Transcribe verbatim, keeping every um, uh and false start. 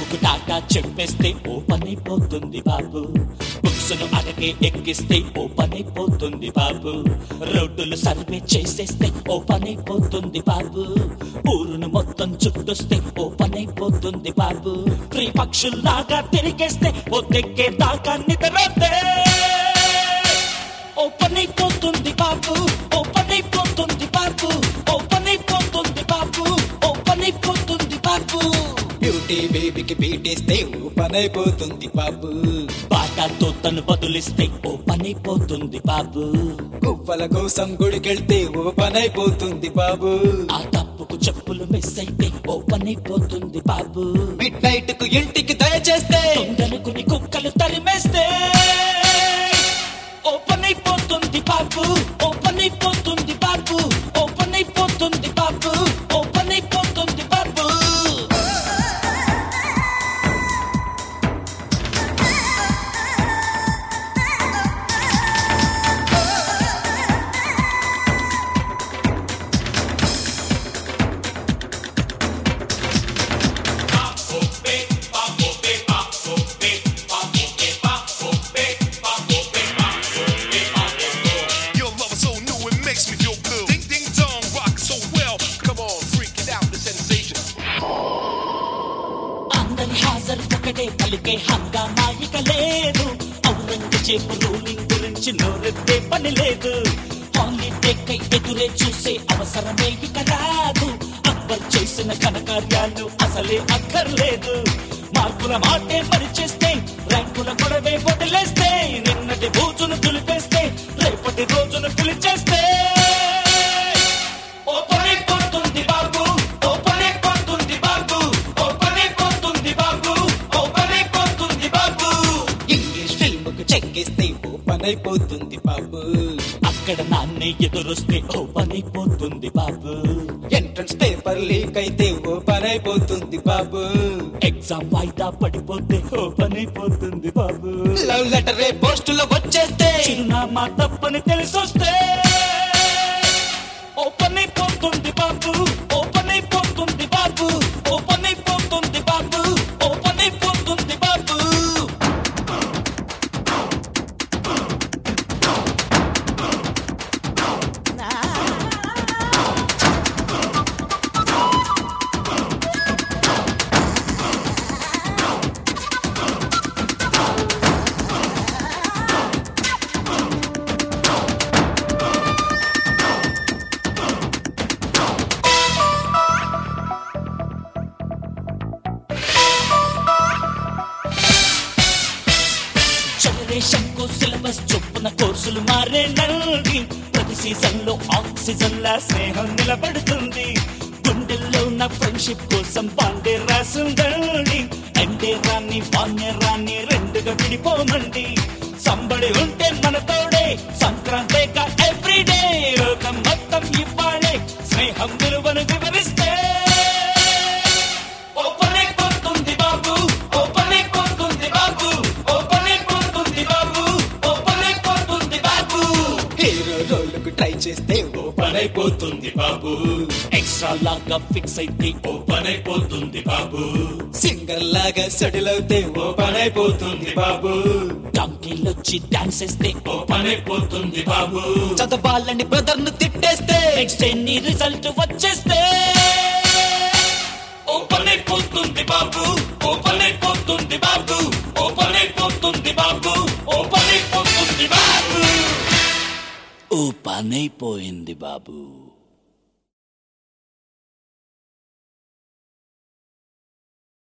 ఫ్రెండ్కు టాటా చెప్పేస్తే ఓపెన్ అయిపోతుంది బాబు. బుక్స్ ను అడగే ఎక్కిస్తే ఓపెన్ అయిపోతుంది బాబు. రోడ్డులు సర్వే చేసేస్తే ఓపెన్ అయిపోతుంది బాబు. ఊరును మొత్తం చుట్టొస్తే ఓపెన్ అయిపోతుంది బాబు. ఫ్రీ పక్షుల్లాగా తిరిగేస్తే ఒద్దెక్కే దాకా నిద్రతే ఓపెన్ అయిపోతుంది బాబు. ఓపెన్ అయిపోతుంది బాబు. ఓపెన్ అయిపోతుంది బాబు. ఓపెన్ అయిపోతుంది బాబు. బ్యూటీ బేబీకి బీటేస్తే ఓపెన్ అయిపోతుంది బాబు. బాటాతో తను బదులిస్తే ఓపెన్ అయిపోతుంది బాబు. గువ్వల కోసం గుడికెళ్తే ఓపెన్ అయిపోతుంది బాబు. ఆ తప్పుకు చెప్పులు మిస్ అయితే ఓపెన్ అయిపోతుంది బాబు. మిడ్ నైట్ కు ఇంటికి దయచేస్తే తొందరకుని కుక్కలు తరిమేస్తే ఓపెన్ అయిపోతుంది బాబు. ఓపెన్ అయిపోతుంది బాబు. ఓపెన్ అయిపోతుంది బాబు. ఓపెన్ అయిపోతుంది బాబు. ఒకటే పలికే హంగామాయిక లేదు. ఔరంగజేబు రూలింగ్ గురించి నోరెత్తే పని లేదు. హాలిడేకై ఎదురే చూసే అవసరమే ఇక రాదు. అక్బర్ చేసిన ఘనకార్యాలు అసలే అక్కర్లేదు. మార్కుల మాటే మరిచేస్తే ర్యాంకుల గొడవే వదిలేస్తే నిన్నటి బూజును దులిపేస్తే రేపటి రోజును పిలిచేస్తే ఓపెన్ అయిపోతుంది బాబు. ఓపెన్ అయిపోతుంది బాబు. ఓపెన్ అయిపోతుంది బాబు. ఓపెన్ అయిపోతుంది బాబు. ఇంగ్లీష్ ఫిల్మ్ కు చెక్కిస్తే ఓపెన్ అయిపోతుంది బాబు. అక్కడ నాన్నే ఎదురొస్తే ఓపెన్ అయిపోతుంది బాబు. ఎంట్రన్స్ పేపర్ లీక్ అయితే ఓపెన్ అయిపోతుంది బాబు. ఎగ్జామ్ వాయిదా పడిపోతే ఓపెన్ అయిపోతుంది బాబు. లవ్ లెటర్ పోస్టులో వచ్చేస్తే చిరునామా తప్పని తెలిసొస్తే ఓపెన్ అయిపోతుంది బాబు. ఓపెన్ అయిపోతుంది బాబు. ఓపెన్ అయిపోతుంది బాబు. ఓపెన్ అయిపోతుంది బాబు. జనరేషన్ కు సిలబస్ చొప్పున కోర్సులు మారేనండి. ప్రతి సీజన్ లో ఆక్సిజన్ లా స్నేహం నిలబడుతుంది. గుండెల్లో ఉన్న ఫ్రెండ్షిప్ కోసం బాండే రాసుందండి. ఎండే రాని వాన్య రాని రెండుగా విడిపోమండి. సంబడి ఉంటే మన తోడే సంక్రాంతిగా ఎవ్రీడే. లోకం మొత్తం ఇవ్వాడే స్నేహం విలువను వివరిస్తే ఓపెన్ అయిపోతుంది బాబు. ఓపెన్ అయిపోతుంది బాబు. ఓపెన్ అయిపోతుంది బాబు. ఓపెన్ అయిపోతుంది బాబు. హీరో రోల్కు ట్రై చేస్తే ఓపెన్ అయిపోతుంది బాబు. ఎక్స్ట్రా లాగా ఫిక్స్ అయితే ఓపెన్ అయిపోతుంది బాబు. సింగర్ లాగా సెటిల్ అవుతే ఓపెన్ అయిపోతుంది బాబు. డాంకీలొచ్చి డాన్స్ చేస్తే ఓపెన్ అయిపోతుంది బాబు. చదవాలని బ్రదర్ ను తిట్టేస్తే నెక్స్ట్ నీ రిజల్ట్ వచ్చేస్తే ఓపెన్ అయిపోతుంది బాబు. ఓపెన్ అయిపోతుంది బాబు. ఓపెన్ అయిపోతుంది బాబు. ఓపెన్ అయిపోతుంది బాబు. ఓపెన్ అయిపోయింది బాబు.